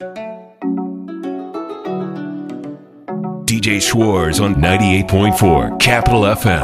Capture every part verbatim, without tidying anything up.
D J Schwartz on ninety-eight point four Capital F M.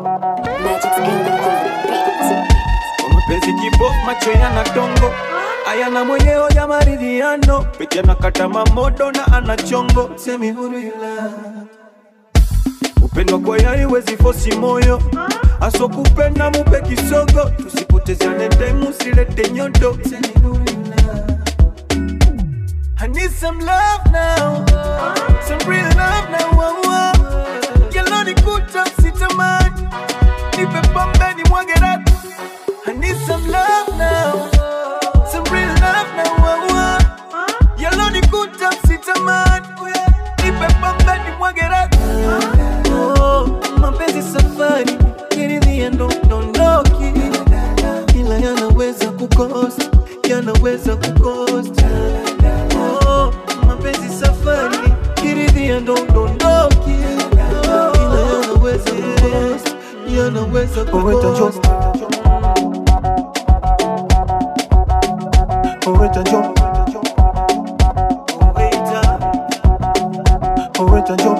Mapenzi kipo macho yana tongo, ayana mwenyewe ya maridhiano, pete anakata mamodo na anachongo, semi huru ila upendo kwa yari wezi fosi moyo, aso kupenda mupe kisogo, tusipotezane time usilete nyodo, semi huru ila. I need some love now, some real love now, wow, wow. Yellow ni kuta sitamani, nipe pombe ni mwage ratu. I need some love now, some real love now, wow, wow. Yellow ni kuta sitamani, nipe pombe ni mwage ratu. Oh, mapenzi safari, kiridhia ndo ndondoki, ila yanaweza kukosa, yanaweza kukosa. Oh, mapenzi safari, kiridhia ndo ndondoki, ila yanaweza kukosa, yanaweza kukosa. Poeta Joe, Poeta, Poeta Joe,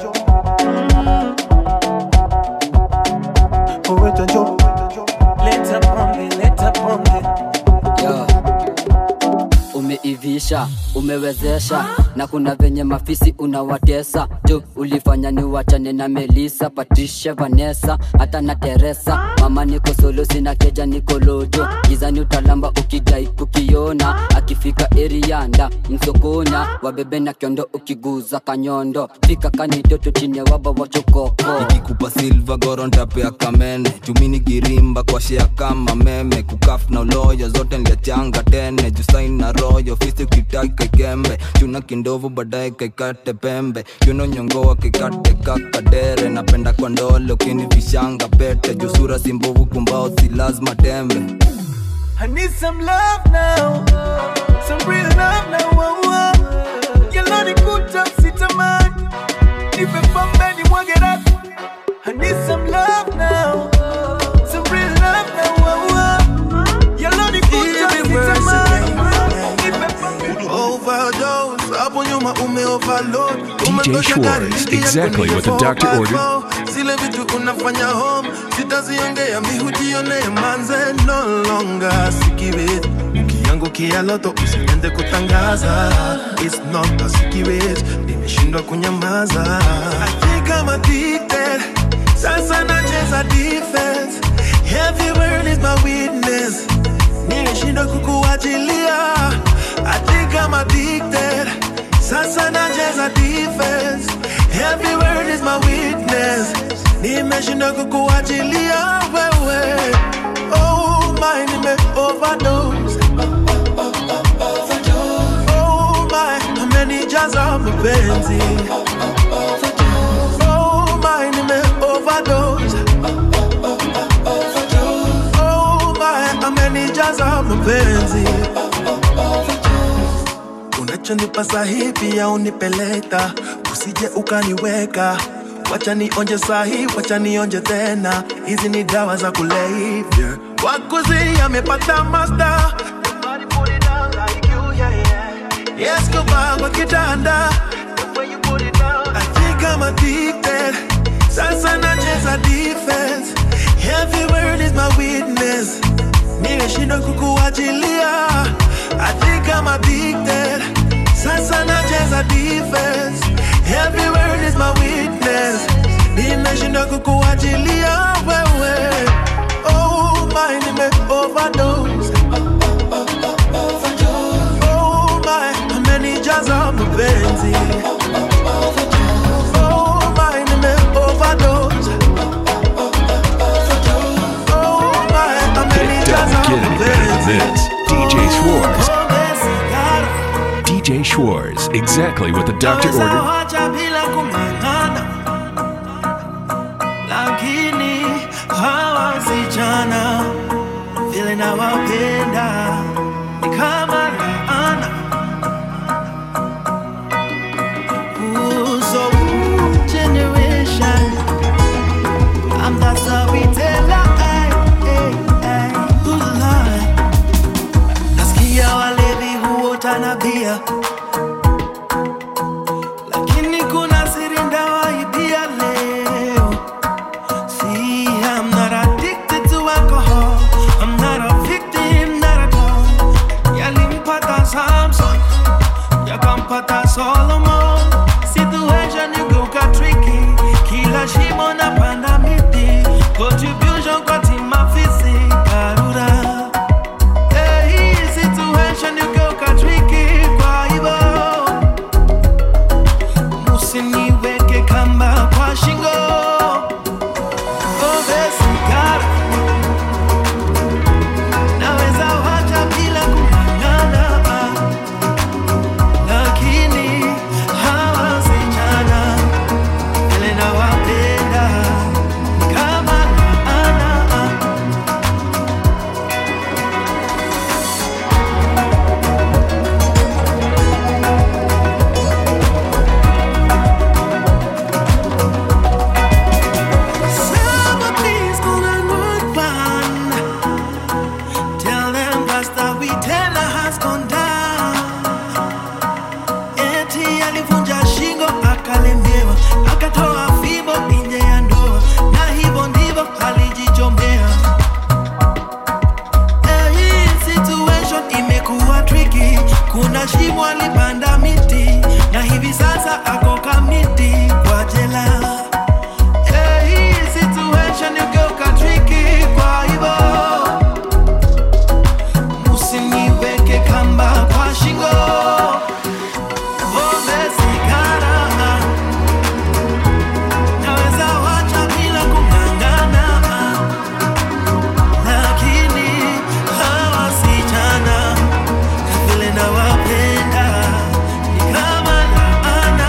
Poeta Joe, leta pombe, leta pombe. Yo, umeivisha, umewezesha, na kuna venye mafisi unawatesa. Tu ulifanya ni wachane na Melissa, Patricia, Vanessa, hata na Teresa. Mama niko solo sina keja niko lojo, gizani utalamba ukidai kukiona. Akifika erianda msokonya, wabebe na kiondo ukiguza kanyondo. Fika kanitoto chini ya waba wachokoko. Nikikupa silva goro ntapea kamene, tumini girimba kwa shea kama meme. Kukaf na uloyo zote nliachanga tene, jusain na royo fisi ukitaki kaikembe. Chuna kindovu badaye kaikate pembe, yuno nyongoa kaikate kakadere. Napenda kwa ndole ukini vishanga pete, jusura simbovu kumbao si lazima tembe. I need some love now, some real love now, wow, wow. Yellow ni kuta sitamani, nipe pombe ni mwage ratu. I need some love now, some real love now, wow, wow. Yellow ni kuta sitamani, nipe pombe. Overdose, hapo nyuma ume overload. D J Schwartz, exactly what the doctor ordered. Zile vitu unafanya home, sitaziongea mihujione manze no longer. Sikiwezi, ukiangukia loto usiende kutangaza. It's not a sikiwezi, nimeshindwa kunyamaza. I think I'm addicted, sasa nacheza defense. Every word is my witness, nimeshindwa kukuachilia. I think I'm addicted, sasa nacheza defense. Every word is my witness, nimeshinda kukuachilia wewe. Oh my, nime overdose. Oh my, amenijaza mapenzi. Oh my, nime overdose. Oh my, amenijaza mapenzi. Unachonipa sahi pia unipeleta, usije ukaniweka. Wacha nionje sahi, wacha nionje tena, hizi ni dawa za kulevya. Wakuzi amepata master, nobody put it down like you, yeah, yeah. Yes, kuba kwa kitanda, the way you put it down. I think I'm addicted, sasa nacheza defense. Every word is my witness, nimeshindwa kukuachilia. I think I'm addicted, sasa nacheza defense. Every word is my witness, nimeshinda kukuachilia wewe. Oh my, nime overdose. Oh my, amenijaza mapenzi. Oh my, nime overdose. Oh my, amenijaza mapenzi. D J Schwartz. D J Schwartz, exactly what the doctor ordered. Lakini hawa vijana vile nawapenda ni kama laana. So generation, I'm that storyteller. Nasikia walevi huota na bia, alipanda miti na hivi sasa ako kamiti kwa jela. Hey, hii situation igeuka tricky, kwa hivyo usiniweke kamba kwa shingo. Pombe sigara naweza wacha bila kung'ang'ana, lakini hawa sichana vile nawapenda ni kama laana.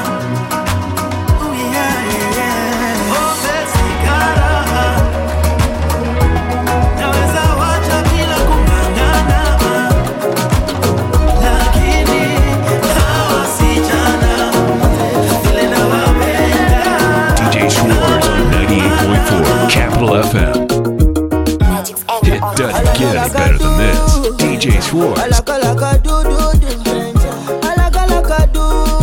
Oh yeah, yeah. Pombe sigara naweza wacha bila kung'ang'ana, lakini hawa sichana vile nawapenda. D J Schwartz on ninety-eight point four Capital F M. It doesn't get any better than this. D J Schwartz. Alakalaka do do do. Alakalaka do.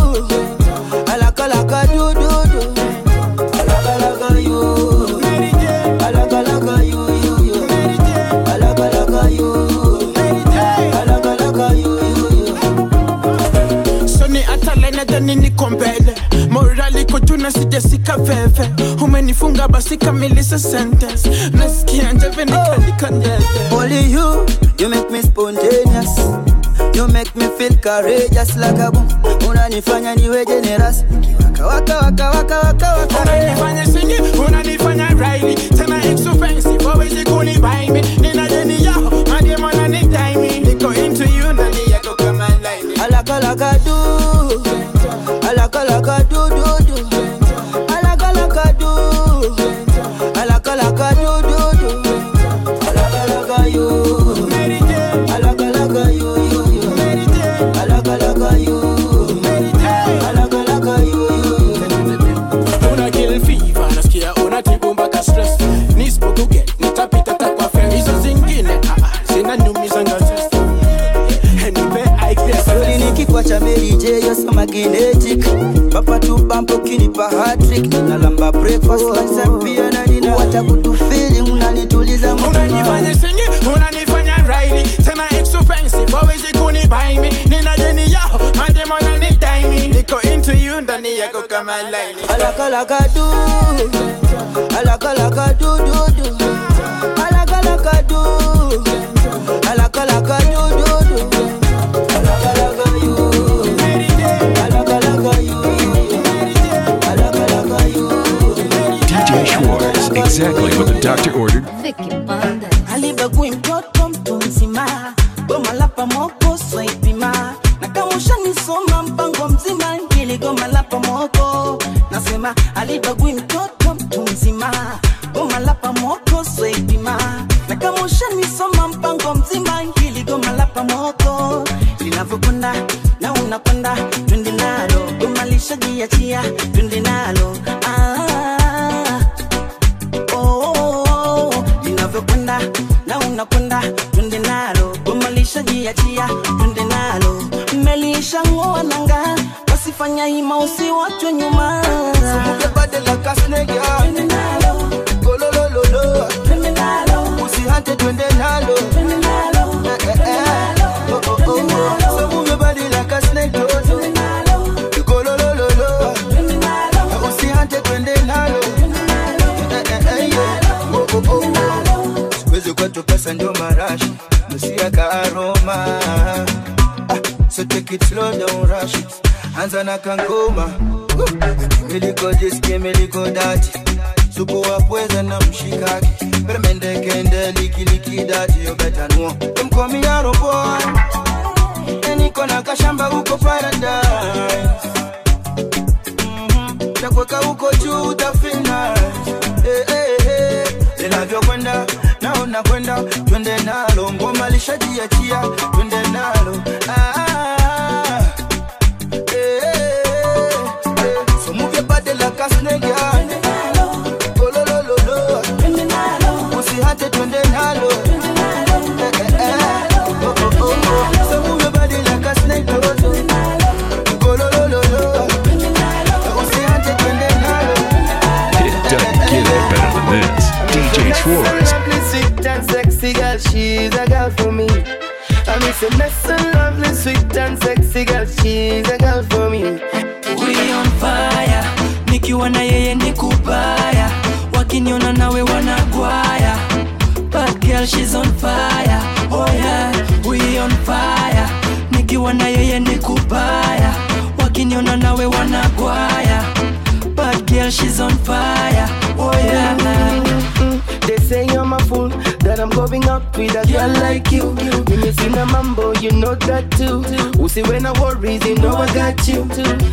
Alakalaka do do do. Alakalaka you. Alakalaka you you you. Alakalaka you. Alakalaka you you you. Soni atalena dani nikombele. Morali kutuna sijasika fefe. Umenifunga basi kamilisa sentence. Nasikia njeve nikanika njeve. Only you, you make me spontaneous. You make me feel courageous like a boom. Unanifanya niwe generous. Waka waka waka waka waka waka. Unanifanya singi, unanifanya Riley. Tena expensive, always you kuni buy me. Nina jeni yao, madie mwana ni time. Niko into you, nani yako kama line. Alakalaka do. Alakalaka do do do. Alakalaka do. Alakalaka do do do. Alakalaka you. Alakalaka you you you. Alakalaka you. Alakalaka you you you. Una kill fever, nasikia unatibu mpaka stress. Nisipokuge, nitapita takwa friend. Hizo zingine, ah ah, zinaniumiza ngazes. Nipe I-Class. Lori nikikwacha Mary J, you're so magnetic. Papa tu bump ukinipa hat-trick. Ninalamba breakfast, lunch and pia na dinner. Wacha kutu feeling, unanituliza Unanifanya mtima. singi, unanifanya Riley. Tena expensive, always you kuni buy me. Nina jeni yao, madie mwana ni time. Niko into you, ndani yako kama line. Alakalaka do. Alakalaka do do do. Alakalaka do. Alakalaka do do do. Alakalaka you. Alakalaka you. Alakalaka you. D J Schwartz, exactly what the doctor ordered. Alibagui mtoto mtu mzima, goma la pamoko swaipima, na kama ushanisoma mpango mzima, ngili goma la pamoko. Nasema alibagui mtoto mtu mzima, goma la pamoko swaipima, na kama ushanisoma mpango mzima, ngili goma la pamoko. Linavyokwenda na unakwenda, twende nalo, goma lishajiachia, twende nalo. Ah, linavyokwenda na unakwenda, twende nalo, goma lishajiachia, twende nalo. Melisha ngoa nanga, wasifanya hima usiwachwe nyuma. Sumuke bade la kasnega. Twende nalo, golololo. twende nalo, Usihate twende nalo. twende nalo, twende nalo, twende nalo. Sumuke bade la kasnega. Twende nalo, golololo. twende nalo, Usihate twende nalo. twende nalo, twende nalo. Siwezi kwetu pesa ndio marashi, msiaka aroma. Ah, so take it slow, don't rush it. Anza na kangoma. Miliko jiski, miliko dati. Supu wa pweza na mshikaki. Permende kende, liki liki dati. You better know I'm coming out of boy. Niko na kashamba uko paradise. Mhm. Takweka uko juu utafina. Eh eh eh. Linavyokwenda na unakwenda, twende nalo, ngoma lishajiachia, twende nalo. Ah, eh, eh, so move your body like a snake, Twende nalo, oh lo lo lo lo, twende nalo, usihate twende nalo. twende nalo, Eh, eh, eh, oh oh oh oh, so move your body like a snake, twende nalo, oh lo lo lo lo, twende nalo, usihate twende nalo. It doesn't get any better than this. D J Schwartz. Sweet and sexy girl, she's a girl for me. I miss a mess and love girl, she's a girl for me. We on fire, nikiwa na yeye ni kubaya, wakiniona nawe wanagwaya. Bad girl, she's on fire, oh yeah. We on fire, nikiwa na yeye ni kubaya, wakiniona nawe wanagwaya. Bad girl, she's on fire, oh yeah. Mm-hmm. They say I'm a fool, that I'm going up with a girl like you. You missing a mambo, you know that too. Who see when I worry, you know I got you.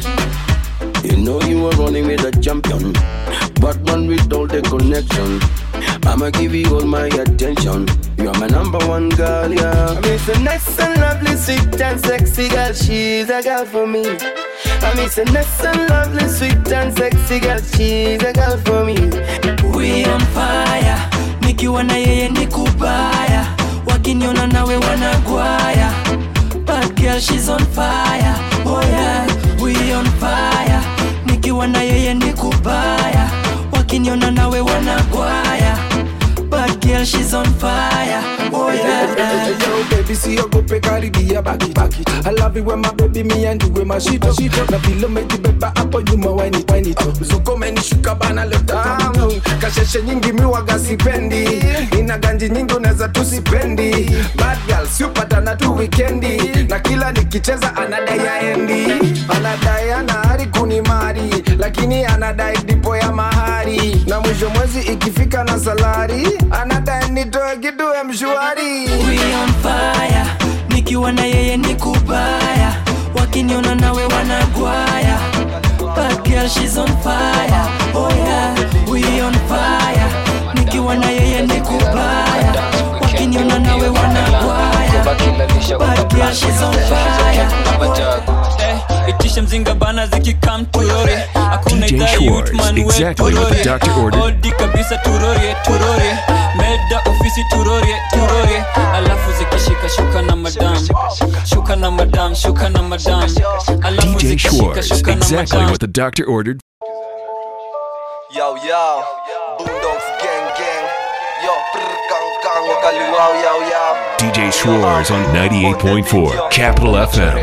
You know you are running with a champion, but one with all the connection. I'ma give you all my attention. You're my number one girl, yeah. I miss a nice and lovely, sweet and sexy girl. She's a girl for me. I miss a nice and lovely, sweet and sexy girl. She's a girl for me. We on fire, nikiwa na yeye ni kubaya, wakiniona nawe wanagwaya. Bad girl, she's on fire, oh yeah. We on fire, nikiwa na yeye ni kubaya, wakiniona nawe wanagwaya. Bad girl, she's on fire, oh yeah. Yo baby, see you go pick a ribi back it, back it. I love it when my baby me and you with my shit up, shit up. Na feel me the beba hapo nyuma wine it, wine it up. Zuko meni shuka bana leta tamu. Kasheshe nyingi mi waga sipendi, ina ganji nyingi unaweza tusipendi. Bad girl supata na tu weekendi, na kila nikicheza anadai aendi. Anadai anahari kunimari, lakini anadai dipo ya mahari. Na mwisho mwezi ikifika na salari, anadai nitoe kitu ya mshwari. We on fire, nikiwa na yeye ni kubaya, wakiniona nawe wanagwaya. Bad girl, she's on fire, oh yeah. We on fire, nikiwa na yeye ni kubaya, wakiniona nawe wanagwaya. Bad girl, she's on fire. Itisha mzinga bana ziki come turori. Hakuna idhaa youth man we exactly what the doctor ordered. Odi kabisa turori, turori. Meda ofisi turori, turori. Alafu zikishika shuka na madam. Shuka na madam, shuka na madam. Alafu D J Schwartz, shuka na exactly madam. what the doctor ordered. Yo, yo, Boondocks gang gang. Yo, prr kang kang wakaluaw yo yo. D J Schwartz on ninety-eight point four Capital F M.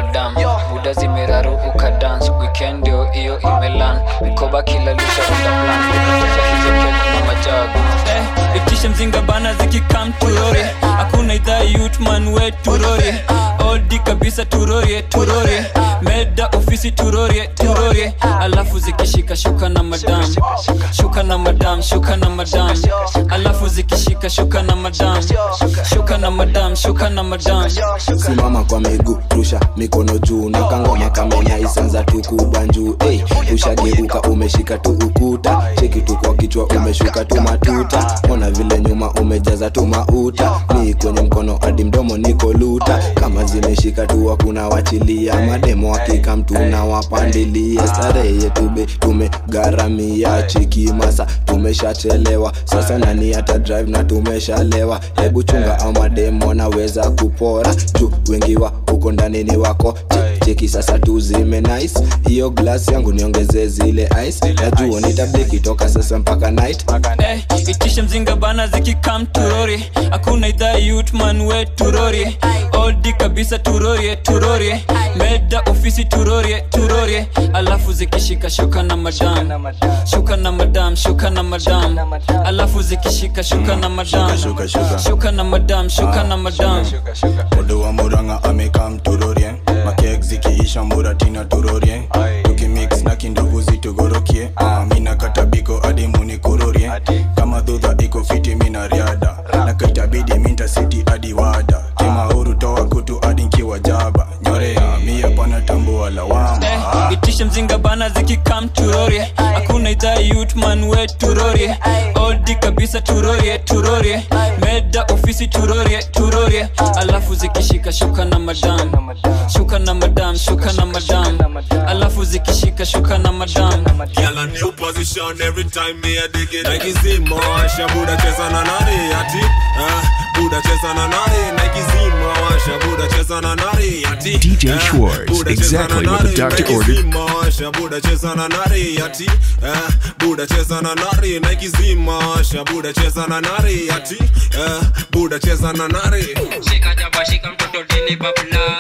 Buda zimeraru ukadance weekend yo iyo imelan mikoba kila lusha unda plan kukuja hizo keki na majagu. Eh, itisha mzinga bana ziki come turori. Hakuna idhaa youth man we turori. Odi kabisa turori, turori. Meda ofisi turori, turori. Alafu zikishika shuka na madam. Shuka na madam, shuka na madam. Alafu zikishika shuka na madam. Shuka na madam, shuka na madam. Simama kwa miguu, rusha mikono juu, na kangoma kamenya isanza tukubwa njuu. Hey, ushageuka umeshika tu ukuta, cheki tu kwa kichwa umeshuka tu matuta. Ona vile nyuma umejaza tu mauta, ni kwenye mkono hadi mdomo niko luta. Kama zimeshika tu hakuna wachilia, mademo hakika mtu na wapandilia. Starehe yetu be tumegaramia, cheki masa tumeshachelewa. Sasa nani ata drive na tumeshalewa. Hebu chunga au mademo naweza kupora, juu wengi wa uko ndani ni wako. Cheki sasa tu zime nice, hiyo glass yangu niongeze zile ice. Najua nitabdeki toka sasa mpaka night. Eh, itisha mzinga bana ziki come turori. Hakuna idhaa youth man we turori. Odi kabisa turori, turori. Meda ofisi turori, turori. Alafu zikishika shuka na madam. Shuka na madam, shuka na madam. Alafu zikishika shuka na madam. Shuka na madam, shuka na madam. Odo wa muranga amekam turorie, makek zikiisha muratina turorie. Tukimix na kindogo zitugorokie, ah mina katabiko adi muni kurorie. Kama dudha iko fiti mina riada, na kaitabidi minta city adi wada. Kima huru toa kutu adi nkiwa jaba, nyorea mia pana tambua lawama. Eh, itisha mzinga bana ziki come turori. Hakuna idhaa youth man we turori. Odi kabisa turori, turori. Meda ofisi turori, turori. Alafu zikishika shuka na madam. Shuka na madam, shuka na madam. Alafu zikishika shuka na madam. Girl a new position every time me a dig it. Nike Zima, washa Buddha chesa na nari ati. Buddha chesa na nari. Nike Zima, washa Buddha chesa na nari ati. D J Schwartz, exactly what the doctor ordered. Nike Zima, washa Buddha chesa na nari ati. Buddha chesa na nari. Nike Zima, washa Buddha chesa na nari ati. Buddha chesa na nari. Shika jaba shika mtoto dini bablas.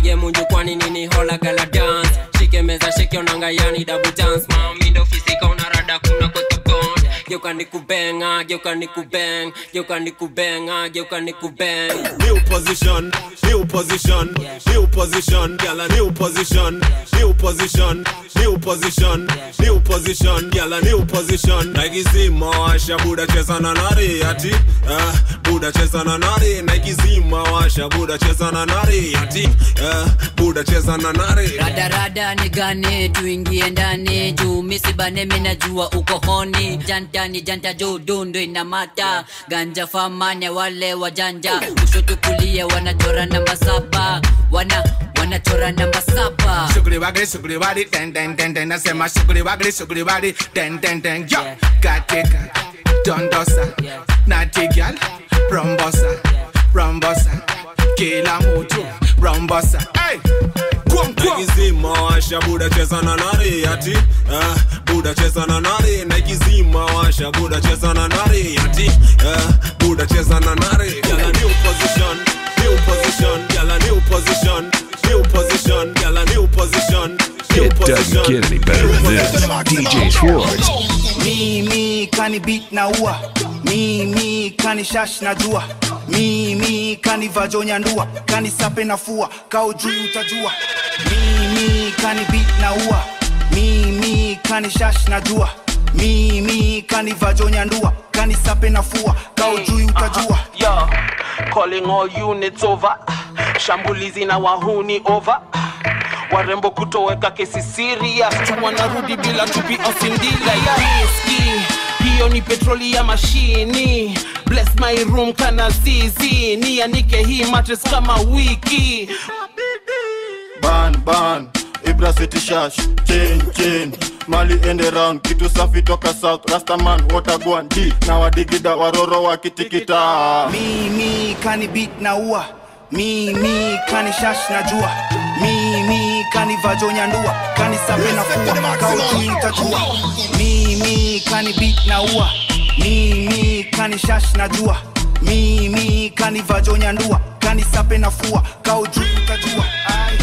Pige munju kwani nini hola gala dance. Shike meza shike onanga yani double dance. Mami ndo fisika unarada kuna koto bond. Geuka nikubenga, geuka nikubeng, geuka nikubenga, geuka nikubeng. New position, new position, new position, girl a new position, new position, new position, new position, girl a new position. Nike zima washa buda cheza na nari ati, eh, buda cheza na nari. Nike zima washa buda cheza na nari ati, eh, buda cheza na nari. Rada rada ni gani tuingie ndani juu misibane mina jua uko honi. Janta ni janta juu dundu inamata. Ganja famane wale wajanja. Kushoto kulia wanachora namba saba. Wana wanachora namba saba. Sugri wagri sugri wari ten ten ten ten. Nasema sugri wagri sugri wari ten ten ten. Yo, katika dondosa, natigal, rombosa, rombosa, kila mutu, rombosa. Hey, kum kum. Nike zima washa buda cheza na nari ati, eh, buda cheza na nari. Nike zima washa buda cheza na nari ati, eh, buda cheza na nari. Girl a new position, new position, girl a new position, new position, girl a new position. It doesn't get any better than this. D J Schwartz. Me, me, kani beat na ua. Me, me, kani shash na jua. Me, me, kani vajonya ndua. Kani sape na fua, kao juu utajua. Me, me, kani beat na ua. Me, me, kani shash na jua. Me, me, kani vajonya ndua. Kani sape na fua, kao juu utajua. Yo, calling all units over. Shambulizi na wahuni over. Warembo kutoweka kesi serious. Wanarudi bila tupi osindila whiskey. Hiyo ni petroli ya mashini. Bless my room kana zizi. Nianike hii mattress kama wiki. Ban ban Ibra City Shash chain chain Mali end around kitu safi toka south Rastaman watagwan D na wadigida waroro wakitikita. Me me kani beat na ua. Me me kani shash na jua. Me me kani vajonya ndua. Kani sape na fua kao juu utajua. Me me kani beat na ua. Me me kani shash na jua. Me me kani vajonya ndua. Kani sape na fua kao juu utajua. Ai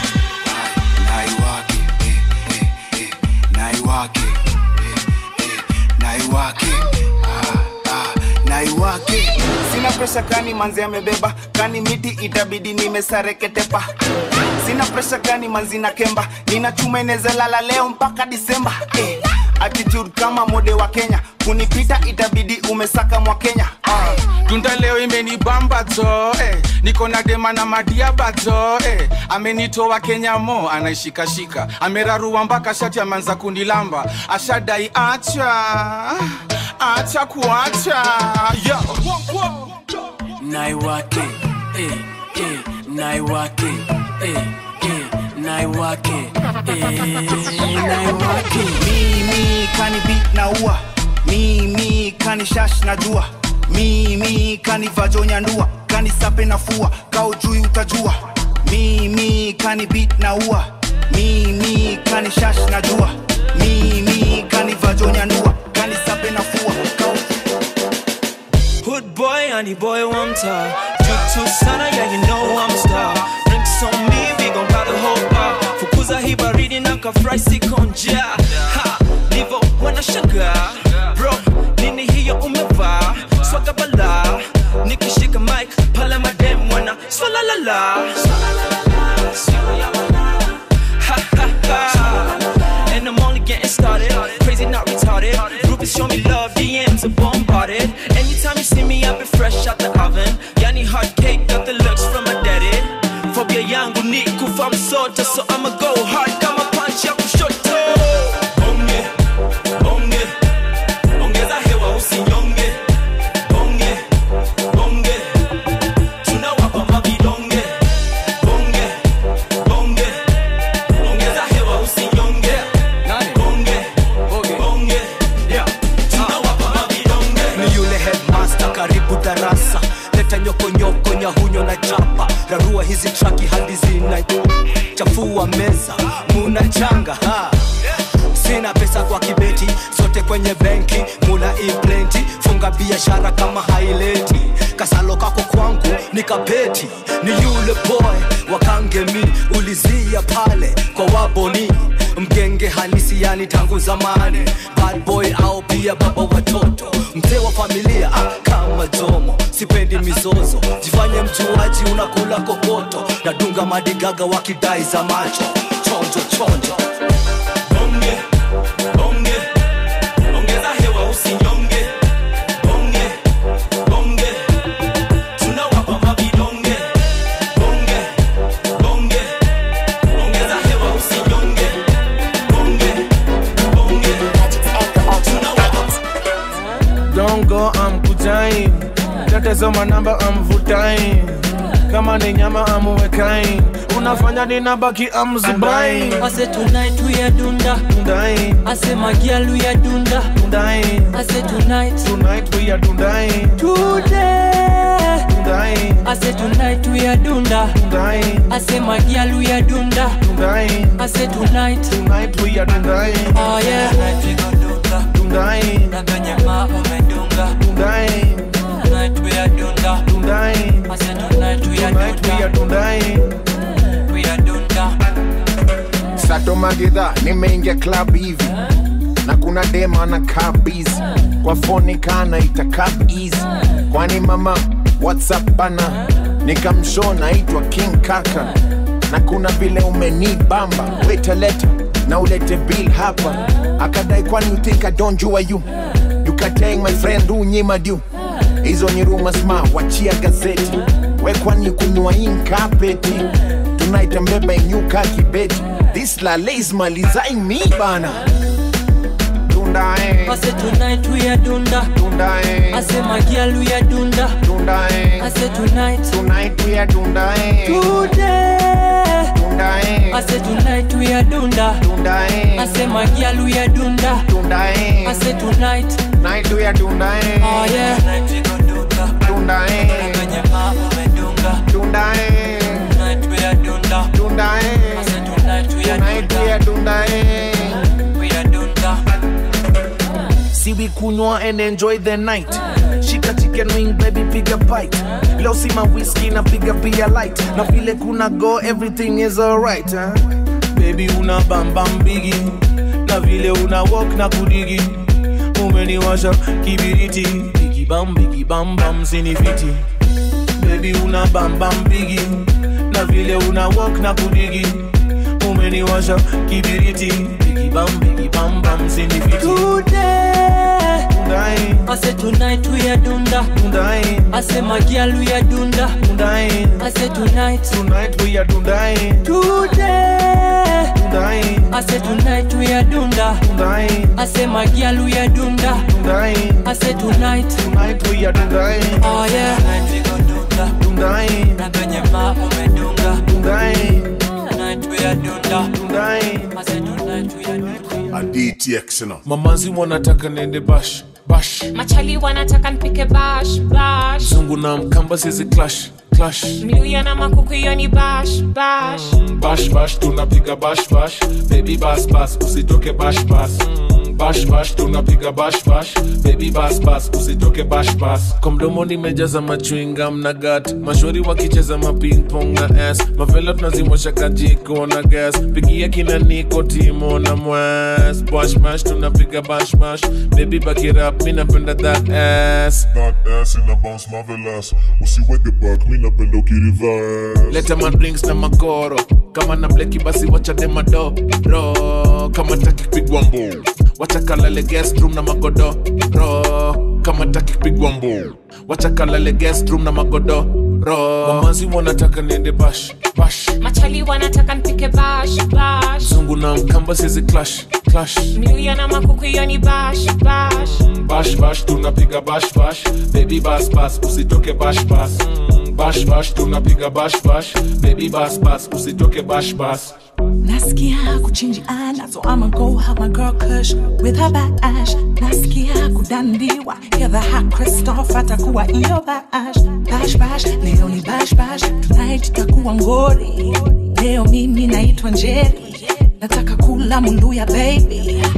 naiwake eh eh eh naiwake eh eh naiwake ah ah naiwake. Sina pressure kani manzi amebeba. Kani miti itabidi nimesareketepa. Sina pressure kani manzi na kemba. Nina chuma inaweza lala leo mpaka Disemba. Eh, attitude kama mode wa Kenya. Kunipita itabidi umesaka mwa Kenya. Ah, tunda leo imeni bamba to eh. Niko na dema na madia bato eh. Amenitoa Kenya mo anaishika shika. Amerarua mpaka shati ameanza kunilamba. Ashadai acha. Acha kuacha. Yo. Naiwake eh eh naiwake eh eh naiwake eh naiwake. Me me kani beat na ua. Me me kani shash na jua. Me me kani vajonya ndua. Kani sape na fua kao juu utajua. Me me kani beat na ua. Me me kani shash na jua. Me me kani vajonya ndua. Kani sape na fua kao. Hood boy, honey boy, one time. Drip to sana, yeah, you know I'm a star. Drinks on me, we gon' buy the whole bar. Fukuza hii baridi na kafry sikonja. Ha, nivo wanashangaa. Bro, nini hiyo umevaa? Swaga bala. Nikishika mic, pala madem wana. Swala la la. Ha ha ha. And I'm only getting started. Crazy, not retarded. Groupies show me love, D Ms are bombarded. Anytime you see me, I've been fresh out the oven. Yani hard cake, got the looks from my daddy. Phobia yangu ni kufa msota, so I'ma go hard kama punch ya kushoto. Bonge, bonge, ongeza hewa usinyonge. Bonge, bonge, tunawapa mavidonge. Bonge, bonge, ongeza hewa usinyonge. Bonge, bonge, yeah, tunawapa mavidonge. Ni yule headmaster karibu darasa. Leta nyoko nyoko nyahunyo na chapa. Rarua hizi traki hadi zina chafua meza. Muna changa ha. Sina pesa kwa kibeti. So zote kwenye benki, mula implenti, funga biashara kama haileti. Kasalo kako kwangu ni kapeti, ni yule boy wakangemi, ulizia pale kwa waboni. Mgenge halisi yani tangu zamani, bad boy au pia baba watoto, mzee wa familia ah, kama Jomo. Sipendi mizozo, jifanye mjuaji unakula kokoto, nadunga madigaga wakidai za macho. Chonjo chonjo bonge bonge, ongeza hewa usinyonge. Bonge bonge, tunawapa mabidonge. Bonge bonge, ongeza hewa usinyonge. Bonge bonge, tunawapa. Don't go, I'm kujain. Tetezo manamba, I'm vutain. Kama ni nyama amuwekain, unafanya ninabaki amzubain. I say tonight we are dunda Dundain. I say my girl we are dunda Dundain. I say tonight Tonight we are dundain. Today Dundain. I say tonight we are dunda Dundain. I say my girl we are dunda Dundain. I say tonight Tonight we are dundain. Oh yeah, tonight we go dunda Dundain. Na kwenye maa umedunga Dundain. Tonight we are dunda Dundain. I say tonight we are Tonight we are dundain. We are dunda. Sato Magida, nimeingia club hivi na kuna dema na kabiz kwa phone kana ita cup easy. Kwani mama WhatsApp bana, nikamshow naitwa King Kaka, na kuna vile umenibamba, wait a letter na ulete bill hapa. Akadai kwani you think I don't jua you, you can tell my friend unyima du. Hizo ni rumors ma, wachia gazeti, we kwani kunywa inkapeti. Tonight I'm mbeba inyuka kibeti, this lale is malizaing me bana. Dundain. I say tonight we are dunda Dundain. I say my girl we are dunda Dundain. I say tonight Tonight we are dundain. Today Dundain. I say tonight we are dunda Dundain. I say my girl we are dunda Dundain. I say tonight Tonight we are dundain. Oh yeah, tonight we go dunda Dundain. Na kwenye maa umedunga Dundain. Tonight we are dunda Dundain. I say tonight we are Tonight we are dundain. We are dunda. See we kunywa and enjoy the night. Shika chicken wing baby piga bite. Leo si ma whiskey na piga beer light. Na vile kuna go everything is alright huh? Baby una bam bam biggie, na vile una walk na kudigi. Umeniwasha kibiriti, biggie bam biggie bam bam sinifiti. Baby una bam bam biggie, na vile una walk na kudigi. Umeniwasha kibiriti, biggie bam biggie bam bam sinifiti. Today Dundain. I say tonight we are dunda Dundain. I say my girl we are dunda Dundain. I say tonight Tonight we are dundain. Today Dundain. I say tonight we are dunda Dundain. I say my girl we are dunda Dundain. I say tonight Tonight we are dundain. Oh yeah, tonight we go dunda Dundain. Na kwenye maa umedunga Dundain. Tonight we are dunda Dundain. I say tonight we are dunda A D T X na Mamazi wanataka nende bash bash. Machali wanataka nipike bash bash. Zungu na mkamba sisi clash clash. Mluya na makuku hiyo ni bash bash. Mm, bash bash tunapiga bash bash. Baby bash bash usitoke bash bash. Mm, bash bash tunapiga bash bash. Baby bash bash usitoke bash bash. Kwa mdomo nimejaza machewing na gat. Mashori wakicheza ma ping pong na ass. Mavela tunazimosha kajiko na gas. Pigia kina niko timo na mwes. Bash bash tunapiga bash bash. Baby back it up, mi napenda that ass. That ass in a bounce marvelous. Usiweke back, mi napenda ukiriverse. Leta ma drinks na makoro. Kama na bleki basi wacha dema do ro. Kama taki kupigwa mbo, wacha kalale guest room na magodo ro. Kama taki kupigwa mbo, wacha kalale guest room na magodo ro. Mamazi wanataka niende bash bash. Machali wanataka nipike bash bash. Zungu na mkamba sisi clash clash. Mluya na makuku hiyo ni bash bash. Bash bash tunapiga bash bash. Baby bash bash usitoke bash bash. Mm, bash bash tunapiga bash bash. Baby bash bash usitoke bash bash. Nasikia kuchinjiana, so I'ma go have my girl Kush with her bash. Nasikia kudandiwa, hear the hot Christoph atakuwa iyo bash. Bash bash, leo ni bash bash, tonight itakuwa ngori. Leo mimi naitwa Njeri, nataka kula Muluya baby. Na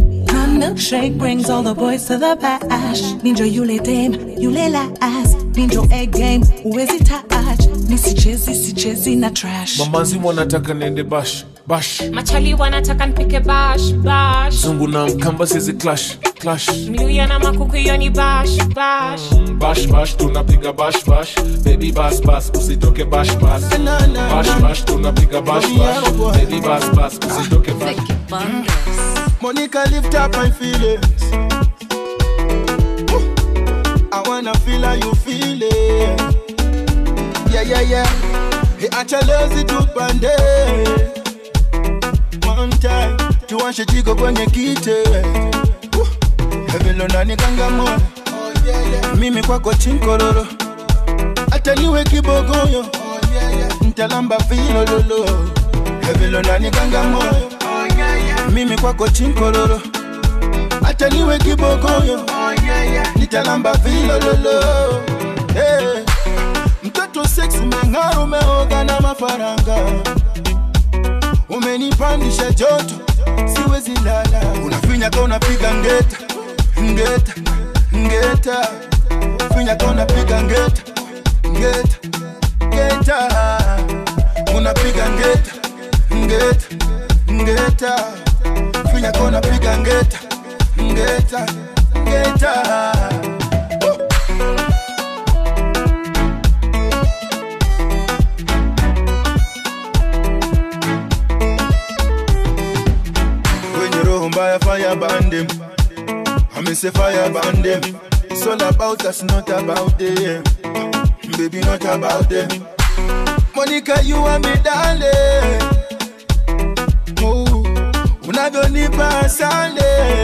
milkshake brings all the boys to the bash. Ninjo yule dame, yule la ass. Ninjo egg game, uwezi touch. Nisichezi, sichezi na trash. Mamazi wanataka nende bash, bash. Machali wanataka nipike bash, bash. Zungu na mkamba sizi clash, clash. Mluya na makuku yoni bash, bash. Bash, bash, tunapiga bash, bash. Baby bash, bash, usitoke bash, bash. Bash, bash, tunapiga bash, bash. Baby bash, bash, usitoke bash. Monica, lift up my feelings. I wanna feel how you feel it. Yeah, yeah, yeah. Hey, acha lazy to pande. One time, tuwashe jiko kwenye kite. Hevelo nani kangamua. Mimi kwako chinkororo. Ata niwe kibogoyo. Ntalamba filo lolo. Hevelo nani kangamua. Mimi kwako chinkororo. Ata niwe kibogoyo. Nitalamba filo lolo. Hey. Mtoto sex umeng'ara umeoga na mafaranga. Umenipandisha joto siwezi lala. Unafinya ka unapiga ngeta, ngeta, ngeta. Finya ka unapiga ngeta, ngeta, ngeta. Unapiga ngeta, ngeta, ngeta. Finya ka unapiga ngeta, ngeta, ngeta. Fire, fire band them. I miss a fire band them. It's all about us, not about them. Baby, not about them. Monica, you are me darling. Oh, unavyonipa asale.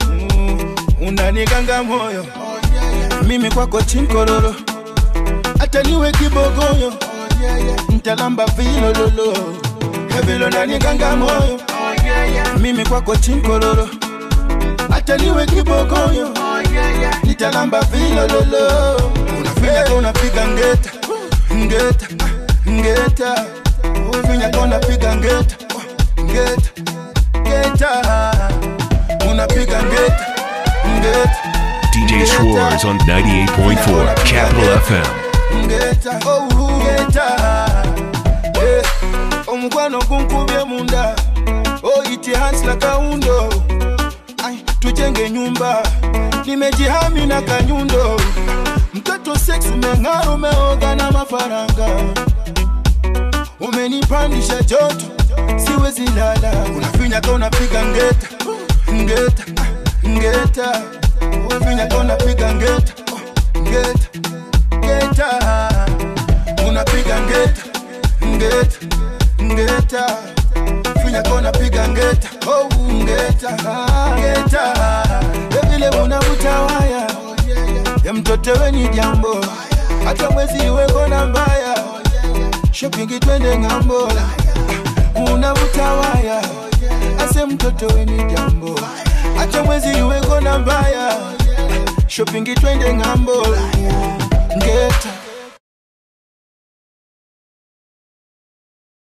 Unanikanga moyo. Mimi kwako chinkororo. Ata niwe kibogoyo. Ntalamba vilo lolo. Hevelo nanikanga moyo. Mimi kwako chinkororo. Ata niwe kibogoyo. Nitalamba vilo lolo. Unafinya ka unapiga ngeta, ngeta, ngeta. Unafinya ka unapiga ngeta, ngeta, ngeta. Unapiga ngeta, ngeta. D J Schwartz on ninety-eight point four Capital F M. Ngeta, oh, ngeta. Eh, omugwano kunkubye munda. Oh, iti hands like a undo. Ay, tujenge nyumba. Nimejihami na kanyundo. Mtoto sex umeng'ara umeoga na mafaranga. Umenipandisha joto siwezi lala. Unafinya ka unapiga ngeta, ngeta, ngeta. Unafinya ka unapiga ngeta, ngeta, ngeta. Unapiga ngeta, ngeta, ngeta. Finya kona piga ngeta, oh ngeta, ngeta. Vile unavuta waya, ya mtoto weni jambo. Hata mwezi iwe kona mbaya, shopping twende ngambo. Unavuta waya, ase mtoto weni jambo. Hata mwezi iwe kona mbaya, shopping twende ngambo. Ngeta.